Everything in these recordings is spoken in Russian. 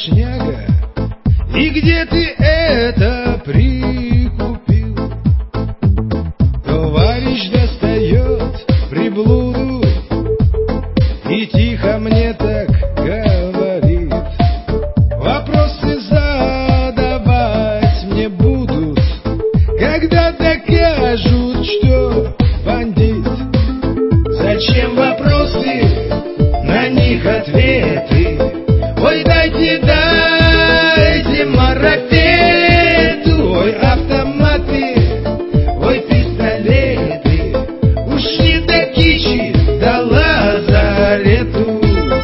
шняга, и где ты это прикупил? Товарищ достает приблуду и тихо мне так говорит: вопросы задавать мне будут, когда докажут, что бандит. Зачем вопросы, на них ответы? Ой, дайте марафету, ой, автоматы, ой, пистолеты. Уж не до кичи, до лазарету.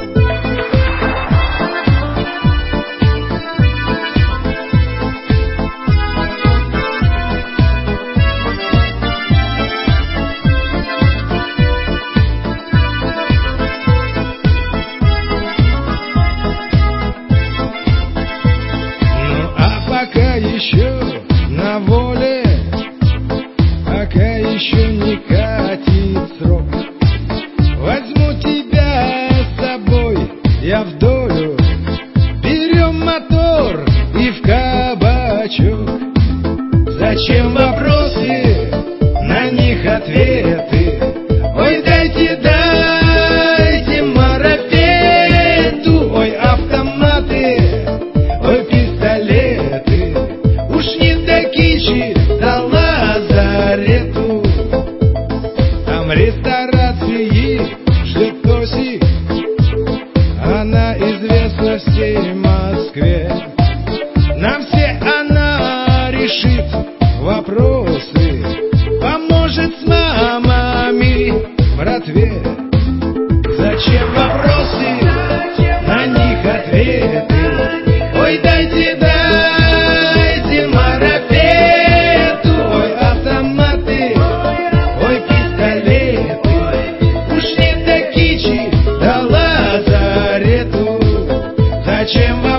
Пока еще на воле, пока еще не катит срок, возьму тебя с собой я в долю, берем мотор и в кабачок. Зачем вопросы, на них ответы? Ой, дайте марафету, ой, автоматы, ой, пистолеты. Уж не до кичи, до лазарету. Там ресторации ждет Тоси, она известна всей Москве. Нам все она решит вопросы, поможет с мамами братве. Зачем вопросы, на них ответы? Ой, дайте марафету, ой, автоматы, ой, пистолеты. Уж не до кичи, до лазарету. Зачем